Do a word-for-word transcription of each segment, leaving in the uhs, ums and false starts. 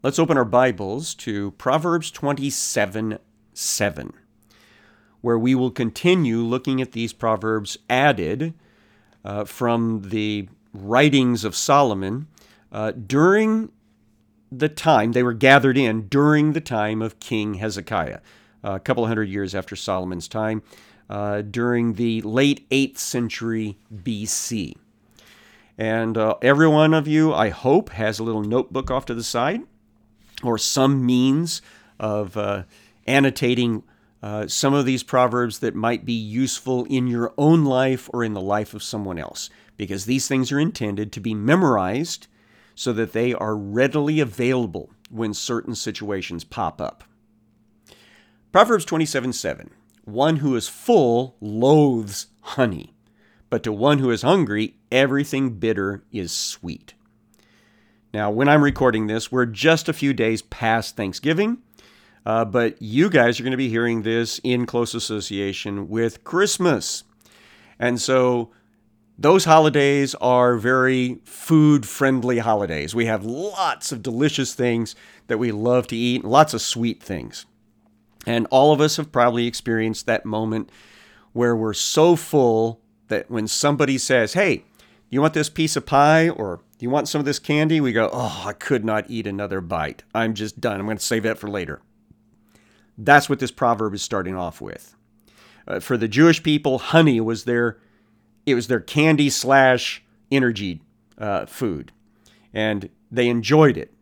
Let's open our Bibles to Proverbs twenty-seven seven, where we will continue looking at these proverbs added uh, from the writings of Solomon uh, during the time, they were gathered in during the time of King Hezekiah, uh, a couple of hundred years after Solomon's time, uh, during the late eighth century B C. And uh, every one of you, I hope, has a little notebook off to the side, or some means of uh, annotating uh, some of these proverbs that might be useful in your own life or in the life of someone else, because these things are intended to be memorized so that they are readily available when certain situations pop up. Proverbs twenty-seven seven, one who is full loathes honey, but to one who is hungry, everything bitter is sweet. Now, when I'm recording this, we're just a few days past Thanksgiving, uh, but you guys are going to be hearing this in close association with Christmas. And so those holidays are very food-friendly holidays. We have lots of delicious things that we love to eat, lots of sweet things. And all of us have probably experienced that moment where we're so full that when somebody says, "Hey, you want this piece of pie?" or "Do you want some of this candy?" we go, "Oh, I could not eat another bite. I'm just done. I'm going to save that for later." That's what this proverb is starting off with. Uh, for the Jewish people, honey was their, it was their candy slash energy uh, food, and they enjoyed it.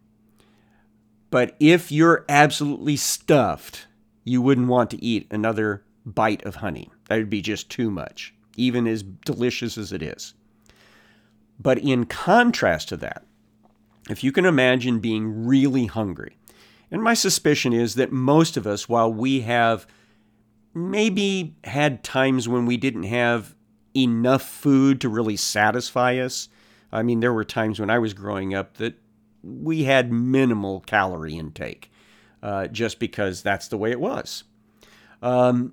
But if you're absolutely stuffed, you wouldn't want to eat another bite of honey. That would be just too much, even as delicious as it is. But in contrast to that, if you can imagine being really hungry, and my suspicion is that most of us, while we have maybe had times when we didn't have enough food to really satisfy us, I mean, there were times when I was growing up that we had minimal calorie intake, uh, just because that's the way it was. Um,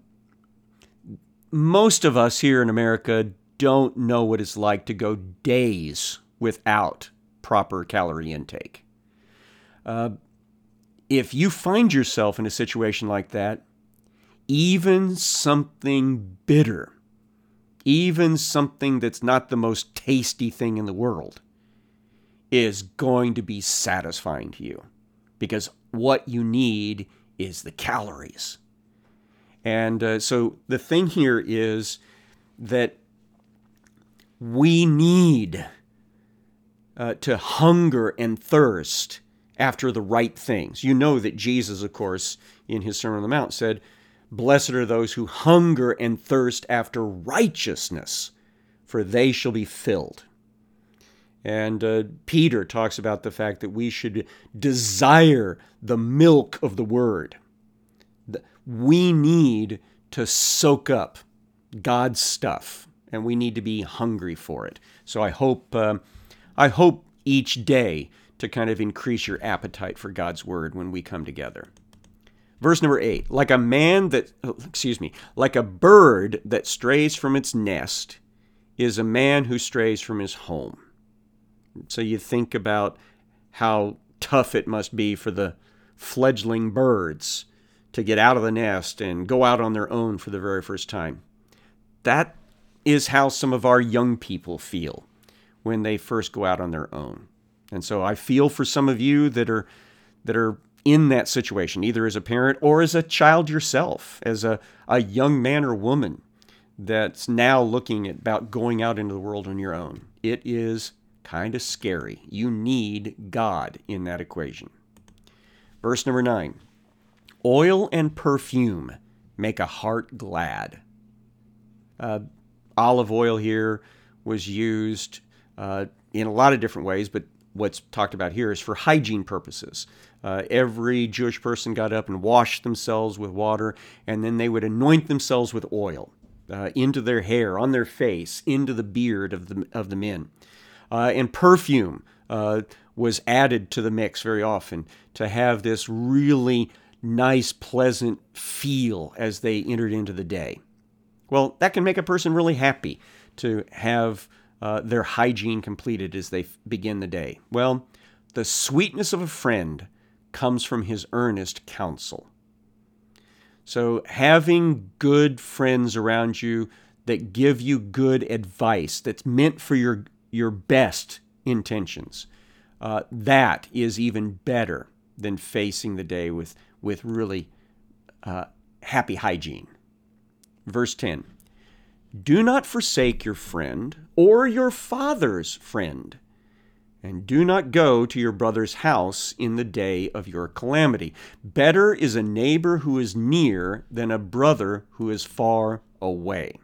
most of us here in America don't know what it's like to go days without proper calorie intake. Uh, if you find yourself in a situation like that, even something bitter, even something that's not the most tasty thing in the world, is going to be satisfying to you, because what you need is the calories. And uh, so the thing here is that we need uh, to hunger and thirst after the right things. You know that Jesus, of course, in his Sermon on the Mount said, "Blessed are those who hunger and thirst after righteousness, for they shall be filled." And uh, Peter talks about the fact that we should desire the milk of the Word. We need to soak up God's stuff, and we need to be hungry for it. So I hope, uh, I hope each day to kind of increase your appetite for God's Word when we come together. Verse number eight, like a man that, excuse me, like a bird that strays from its nest is a man who strays from his home. So you think about how tough it must be for the fledgling birds to get out of the nest and go out on their own for the very first time. That is how some of our young people feel when they first go out on their own. And so I feel for some of you that are that are in that situation, either as a parent or as a child yourself, as a, a young man or woman that's now looking at about going out into the world on your own. It is kind of scary. You need God in that equation. Verse number nine, oil and perfume make a heart glad. Uh, olive oil here was used uh, in a lot of different ways, but what's talked about here is for hygiene purposes. Uh, every Jewish person got up and washed themselves with water, and then they would anoint themselves with oil uh, into their hair, on their face, into the beard of the of the men. Uh, and perfume uh, was added to the mix very often to have this really nice, pleasant feel as they entered into the day. Well, that can make a person really happy to have uh, their hygiene completed as they begin the day. Well, the sweetness of a friend comes from his earnest counsel. So having good friends around you that give you good advice that's meant for your, your best intentions, uh, that is even better than facing the day with, with really uh, happy hygiene. Verse ten, do not forsake your friend or your father's friend, and do not go to your brother's house in the day of your calamity. Better is a neighbor who is near than a brother who is far away.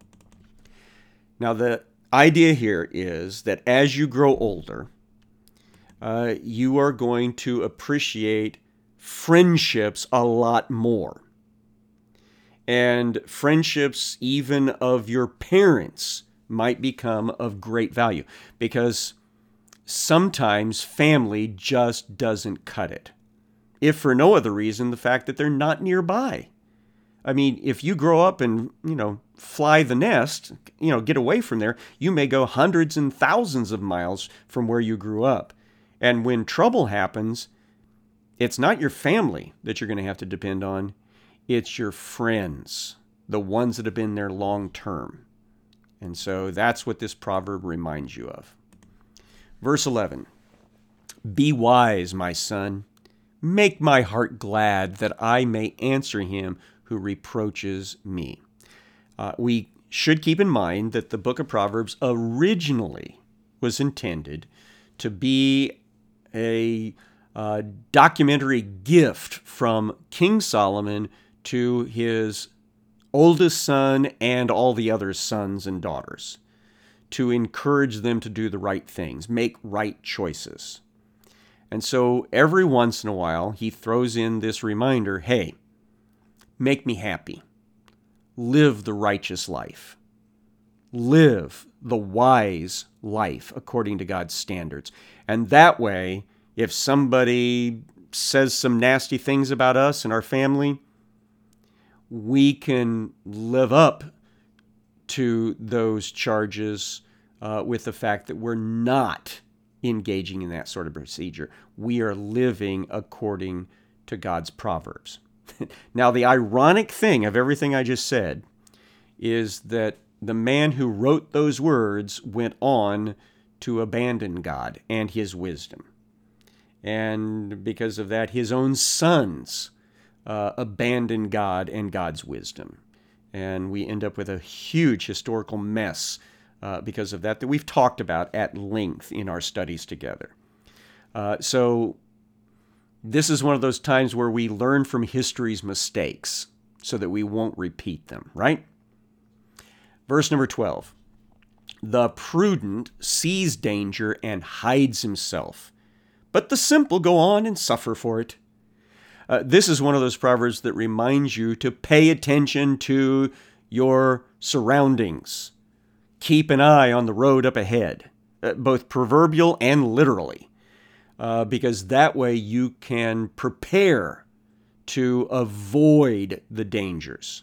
Now, the idea here is that as you grow older, uh, you are going to appreciate friendships a lot more. And friendships even of your parents might become of great value, because sometimes family just doesn't cut it. If for no other reason, the fact that they're not nearby. I mean, if you grow up and, you know, fly the nest, you know, get away from there, you may go hundreds and thousands of miles from where you grew up. And when trouble happens, it's not your family that you're going to have to depend on. It's your friends, the ones that have been there long term. And so that's what this proverb reminds you of. Verse eleven, be wise, my son. Make my heart glad that I may answer him who reproaches me. Uh, we should keep in mind that the book of Proverbs originally was intended to be a uh, documentary gift from King Solomon to his oldest son and all the other sons and daughters, to encourage them to do the right things, make right choices. And so every once in a while, he throws in this reminder, hey, make me happy. Live the righteous life. Live the wise life according to God's standards. And that way, if somebody says some nasty things about us and our family, we can live up to those charges uh, with the fact that we're not engaging in that sort of procedure. We are living according to God's proverbs. Now, the ironic thing of everything I just said is that the man who wrote those words went on to abandon God and his wisdom. And because of that, his own sons uh, abandoned God and God's wisdom. And we end up with a huge historical mess uh, because of that, that we've talked about at length in our studies together. Uh, so this is one of those times where we learn from history's mistakes so that we won't repeat them, right? Verse number twelve. The prudent sees danger and hides himself, but the simple go on and suffer for it. Uh, this is one of those proverbs that reminds you to pay attention to your surroundings. Keep an eye on the road up ahead, uh, both proverbial and literally, uh, because that way you can prepare to avoid the dangers.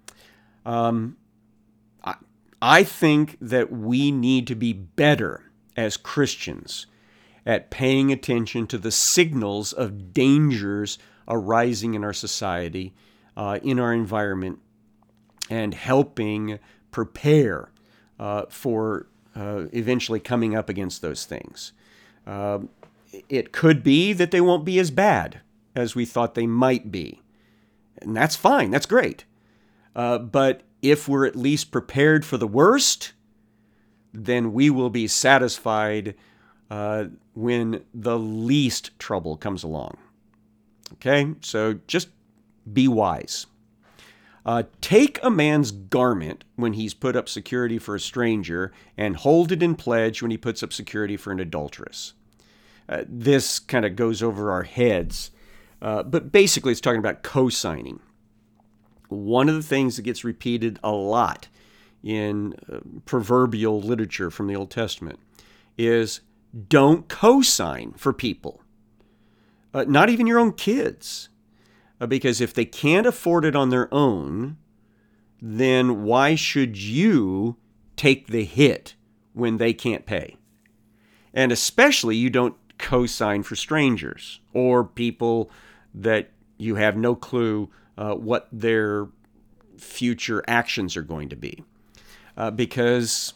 Um, I, I think that we need to be better as Christians at paying attention to the signals of dangers arising in our society, uh, in our environment, and helping prepare uh, for uh, eventually coming up against those things. Uh, it could be that they won't be as bad as we thought they might be. And that's fine. That's great. Uh, but if we're at least prepared for the worst, then we will be satisfied uh, when the least trouble comes along. Okay? So just be wise. Uh, take a man's garment when he's put up security for a stranger, and hold it in pledge when he puts up security for an adulteress. Uh, this kind of goes over our heads, uh, but basically it's talking about co-signing. One of the things that gets repeated a lot in uh, proverbial literature from the Old Testament is don't co-sign for people, uh, not even your own kids. Uh, because if they can't afford it on their own, then why should you take the hit when they can't pay? And especially you don't co-sign for strangers or people that you have no clue uh, what their future actions are going to be, uh, because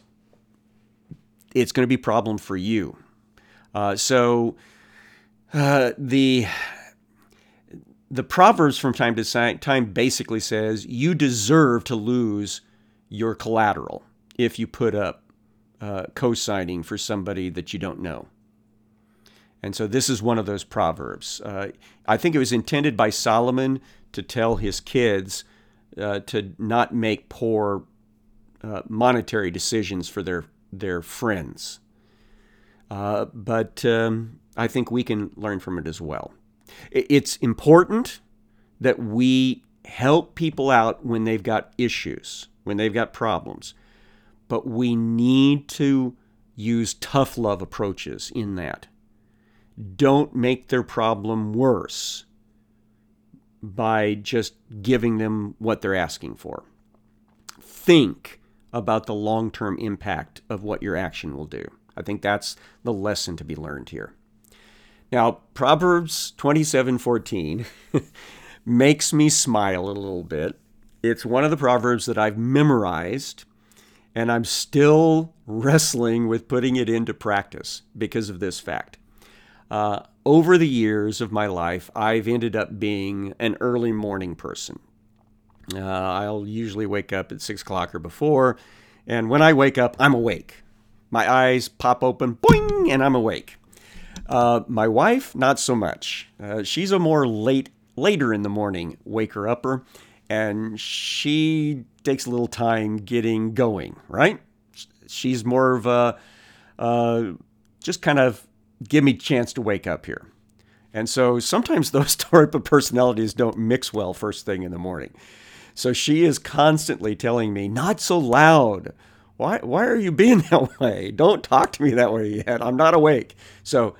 it's going to be a problem for you. Uh, so uh, the the Proverbs from time to time basically says you deserve to lose your collateral if you put up uh, co-signing for somebody that you don't know. And so this is one of those proverbs. Uh, I think it was intended by Solomon to tell his kids uh, to not make poor uh, monetary decisions for their their friends. Uh, but um, I think we can learn from it as well. It's important that we help people out when they've got issues, when they've got problems. But we need to use tough love approaches in that. Don't make their problem worse by just giving them what they're asking for. Think about the long-term impact of what your action will do. I think that's the lesson to be learned here. Now, Proverbs twenty-seven fourteen makes me smile a little bit. It's one of the Proverbs that I've memorized, and I'm still wrestling with putting it into practice because of this fact. Uh, over the years of my life, I've ended up being an early morning person. Uh, I'll usually wake up at six o'clock or before, and when I wake up, I'm awake. My eyes pop open, boing, and I'm awake. Uh, my wife, not so much. Uh, she's a more late, later in the morning waker-upper, and she takes a little time getting going, right? She's more of a, uh, just kind of give me a chance to wake up here. And so sometimes those type of personalities don't mix well first thing in the morning. So she is constantly telling me, not so loud. Why, why are you being that way? Don't talk to me that way yet. I'm not awake. So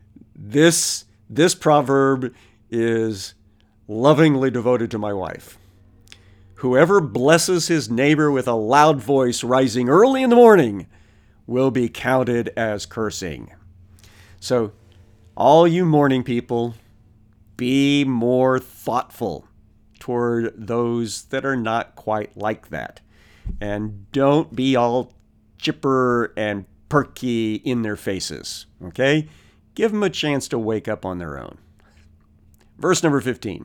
this, this proverb is lovingly devoted to my wife. Whoever blesses his neighbor with a loud voice rising early in the morning will be counted as cursing. So all you morning people, be more thoughtful toward those that are not quite like that. And don't be all chipper and perky in their faces, okay? Give them a chance to wake up on their own. Verse number fifteen.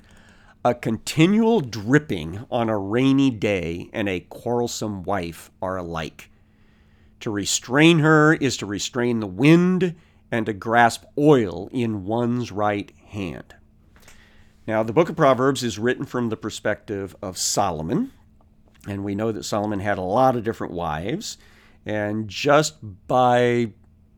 A continual dripping on a rainy day and a quarrelsome wife are alike. To restrain her is to restrain the wind and to grasp oil in one's right hand. Now, the book of Proverbs is written from the perspective of Solomon, and we know that Solomon had a lot of different wives, and just by, you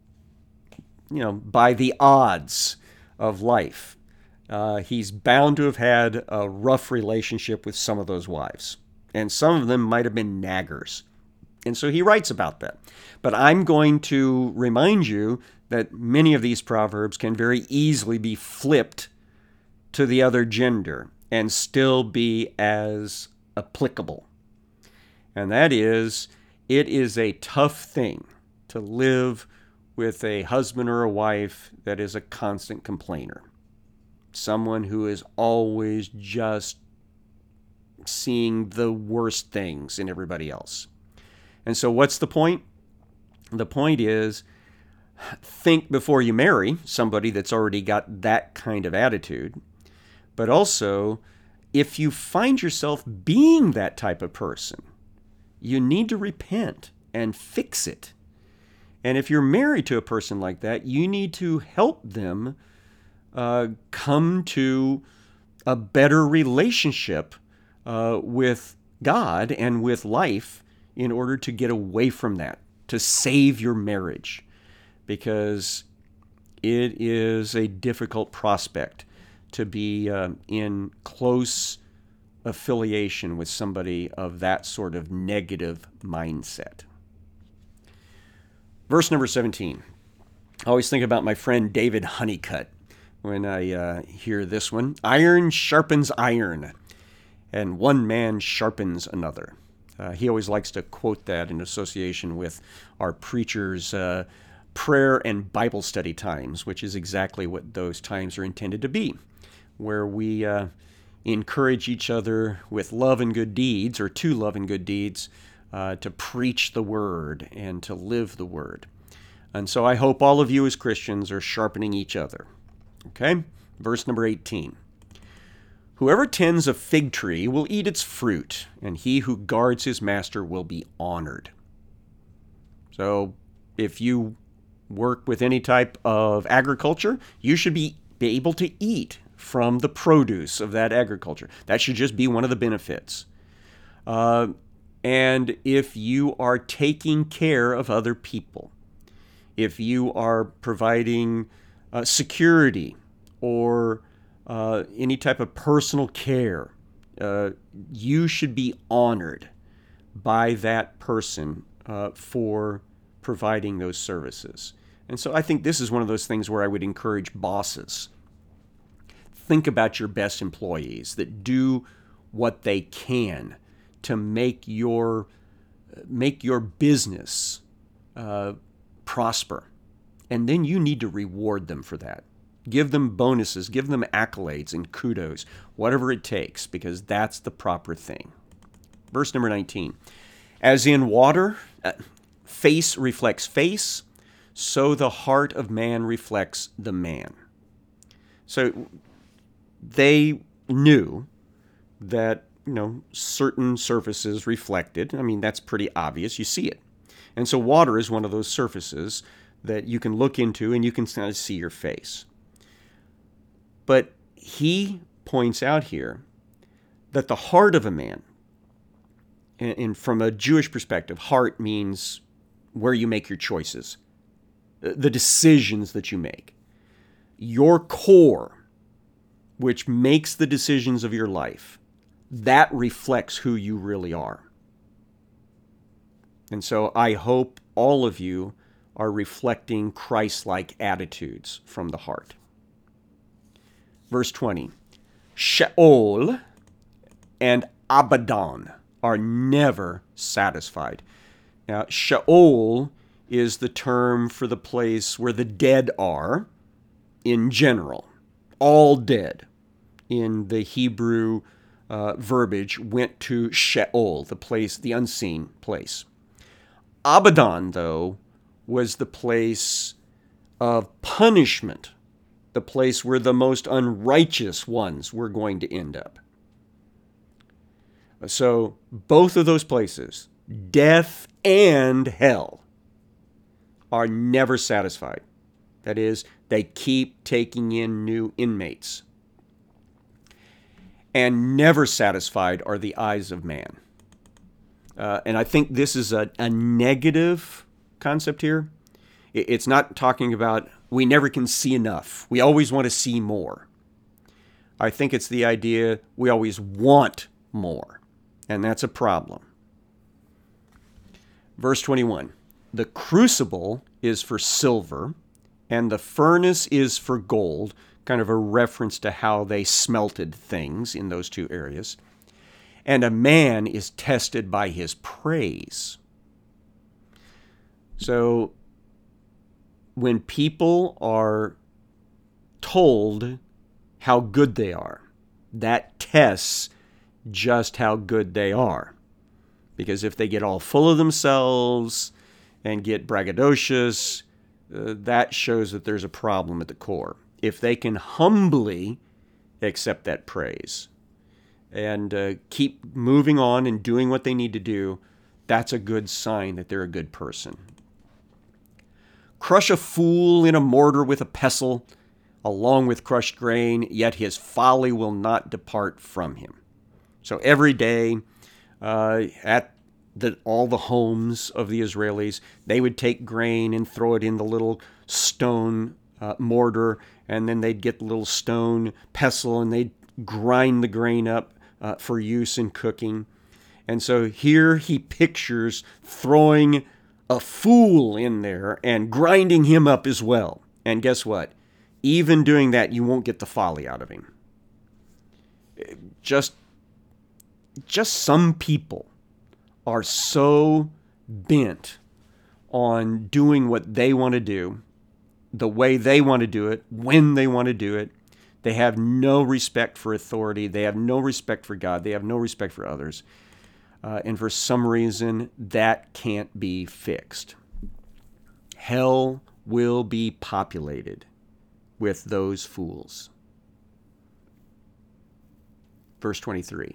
know, by the odds of life, Uh, he's bound to have had a rough relationship with some of those wives. And some of them might have been naggers. And so he writes about that. But I'm going to remind you that many of these proverbs can very easily be flipped to the other gender and still be as applicable. And that is, it is a tough thing to live with a husband or a wife that is a constant complainer. Someone who is always just seeing the worst things in everybody else. And so what's the point? The point is, think before you marry somebody that's already got that kind of attitude. But also, if you find yourself being that type of person, you need to repent and fix it. And if you're married to a person like that, you need to help them Uh, come to a better relationship uh, with God and with life in order to get away from that, to save your marriage, because it is a difficult prospect to be uh, in close affiliation with somebody of that sort of negative mindset. Verse number seventeen. I always think about my friend David Honeycutt when I uh, hear this one. Iron sharpens iron, and one man sharpens another. Uh, he always likes to quote that in association with our preacher's uh, prayer and Bible study times, which is exactly what those times are intended to be, where we uh, encourage each other with love and good deeds, or to love and good deeds, uh, to preach the word and to live the word. And so I hope all of you as Christians are sharpening each other. Okay? Verse number eighteen. Whoever tends a fig tree will eat its fruit, and he who guards his master will be honored. So if you work with any type of agriculture, you should be, be able to eat from the produce of that agriculture. That should just be one of the benefits. Uh, and if you are taking care of other people, if you are providing uh, security or uh, any type of personal care, uh, you should be honored by that person uh, for providing those services. And so I think this is one of those things where I would encourage bosses. Think about your best employees that do what they can to make your make your business uh, prosper. And then you need to reward them for that. Give them bonuses, give them accolades and kudos, whatever it takes, because that's the proper thing. Verse number nineteen. As in water, uh, face reflects face, so the heart of man reflects the man. So they knew that, you know, certain surfaces reflected. I mean, that's pretty obvious. You see it. And so water is one of those surfaces that you can look into and you can kind of see your face. But he points out here that the heart of a man, and from a Jewish perspective, heart means where you make your choices, the decisions that you make. Your core, which makes the decisions of your life, that reflects who you really are. And so I hope all of you are reflecting Christ-like attitudes from the heart. Verse twenty, Sheol and Abaddon are never satisfied. Now, Sheol is the term for the place where the dead are in general. All dead in the Hebrew uh, verbiage went to Sheol, the place, the unseen place. Abaddon, though, was the place of punishment, the place where the most unrighteous ones were going to end up. So both of those places, death and hell, are never satisfied. That is, they keep taking in new inmates. And never satisfied are the eyes of man. Uh, and I think this is a, a negative concept here. It, it's not talking about we never can see enough. We always want to see more. I think it's the idea we always want more. And that's a problem. Verse twenty-one, the crucible is for silver, and the furnace is for gold, kind of a reference to how they smelted things in those two areas. And a man is tested by his praise. So when people are told how good they are, that tests just how good they are. Because if they get all full of themselves and get braggadocious, uh, that shows that there's a problem at the core. If they can humbly accept that praise and uh, keep moving on and doing what they need to do, that's a good sign that they're a good person. Crush a fool in a mortar with a pestle, along with crushed grain, yet his folly will not depart from him. So every day uh, at the, all the homes of the Israelis, they would take grain and throw it in the little stone uh, mortar, and then they'd get the little stone pestle and they'd grind the grain up uh, for use in cooking. And so here he pictures throwing a fool in there and grinding him up as well. And guess what? Even doing that, you won't get the folly out of him. Just, just some people are so bent on doing what they want to do, the way they want to do it, when they want to do it. They have no respect for authority. They have no respect for God. They have no respect for others. Uh, and for some reason, that can't be fixed. Hell will be populated with those fools. Verse twenty-three.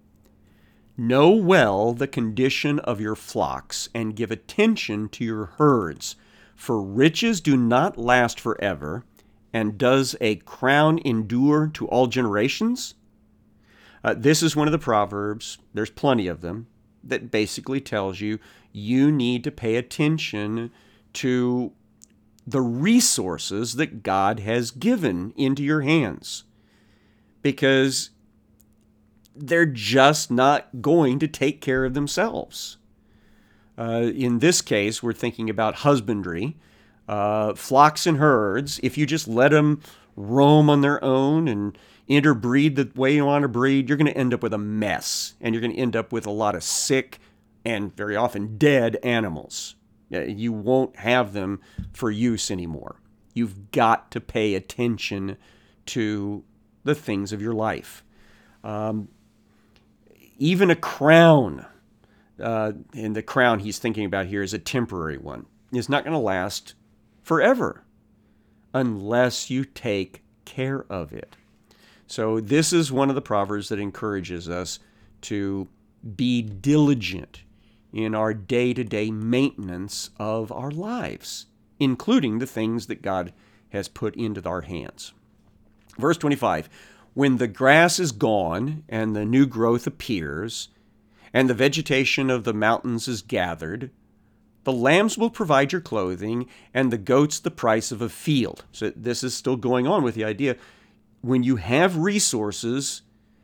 Know well the condition of your flocks, and give attention to your herds, for riches do not last forever, and does a crown endure to all generations? Uh, this is one of the Proverbs, there's plenty of them, that basically tells you you need to pay attention to the resources that God has given into your hands, because they're just not going to take care of themselves. Uh, in this case, we're thinking about husbandry, uh, flocks and herds. If you just let them roam on their own and interbreed the way you want to breed, you're going to end up with a mess, and you're going to end up with a lot of sick and very often dead animals. You won't have them for use anymore. You've got to pay attention to the things of your life. Um, even a crown, uh, and the crown he's thinking about here is a temporary one, is not going to last forever unless you take care of it. So this is one of the Proverbs that encourages us to be diligent in our day-to-day maintenance of our lives, including the things that God has put into our hands. Verse twenty-five, when the grass is gone and the new growth appears, and the vegetation of the mountains is gathered, the lambs will provide your clothing, and the goats the price of a field. So this is still going on with the idea, when you have resources,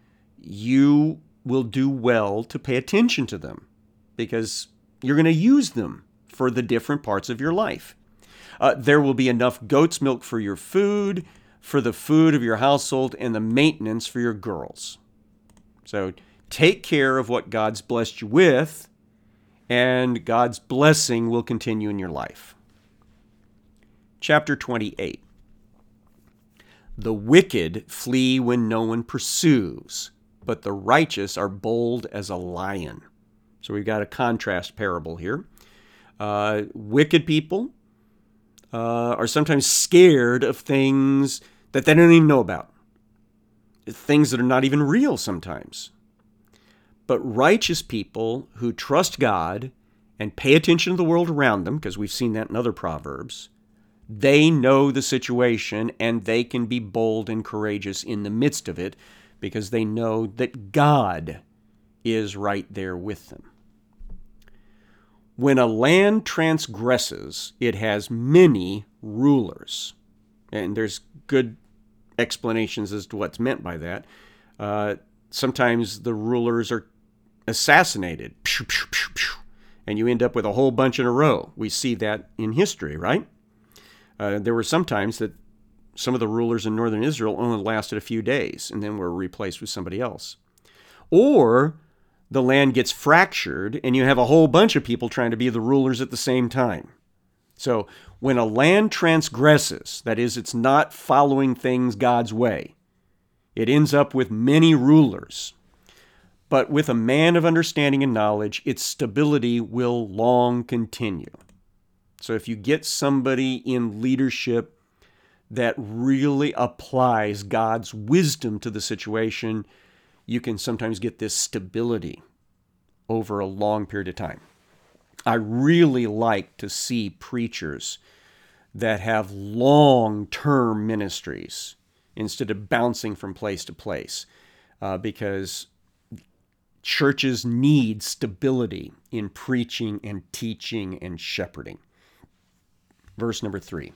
you will do well to pay attention to them, because you're going to use them for the different parts of your life. Uh, there will be enough goat's milk for your food, for the food of your household, and the maintenance for your girls. So take care of what God's blessed you with, and God's blessing will continue in your life. Chapter twenty-eight. The wicked flee when no one pursues, but the righteous are bold as a lion. So we've got a contrast parable here. Uh, wicked people uh, are sometimes scared of things that they don't even know about, things that are not even real sometimes. But righteous people who trust God and pay attention to the world around them, because we've seen that in other Proverbs, they know the situation and they can be bold and courageous in the midst of it, because they know that God is right there with them. When a land transgresses, it has many rulers. And there's good explanations as to what's meant by that. Uh, sometimes the rulers are assassinated, and you end up with a whole bunch in a row. We see that in history, right? Uh, there were some times that some of the rulers in northern Israel only lasted a few days and then were replaced with somebody else. Or the land gets fractured and you have a whole bunch of people trying to be the rulers at the same time. So when a land transgresses, that is, it's not following things God's way, it ends up with many rulers. But with a man of understanding and knowledge, its stability will long continue. So if you get somebody in leadership that really applies God's wisdom to the situation, you can sometimes get this stability over a long period of time. I really like to see preachers that have long-term ministries instead of bouncing from place to place, uh, because churches need stability in preaching and teaching and shepherding. Verse number three.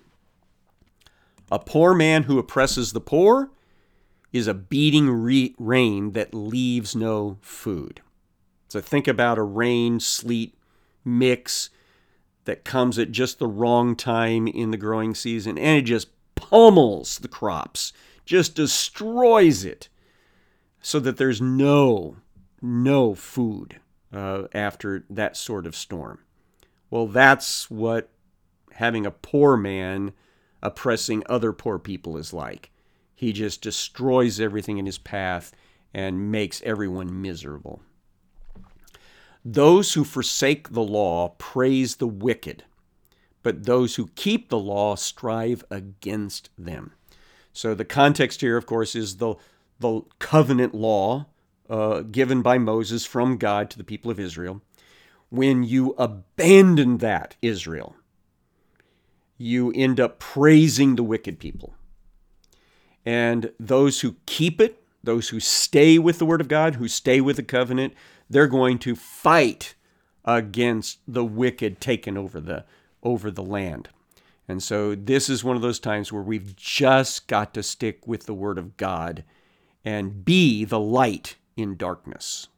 A poor man who oppresses the poor is a beating re- rain that leaves no food. So think about a rain-sleet mix that comes at just the wrong time in the growing season, and it just pummels the crops, just destroys it, so that there's no, no food uh, after that sort of storm. Well, that's what having a poor man oppressing other poor people is like. He just destroys everything in his path and makes everyone miserable. Those who forsake the law praise the wicked, but those who keep the law strive against them. So the context here, of course, is the, the covenant law uh, given by Moses from God to the people of Israel. When you abandon that, Israel, you end up praising the wicked people. And those who keep it, those who stay with the Word of God, who stay with the covenant, they're going to fight against the wicked taking over the, over the land. And so this is one of those times where we've just got to stick with the Word of God and be the light in darkness.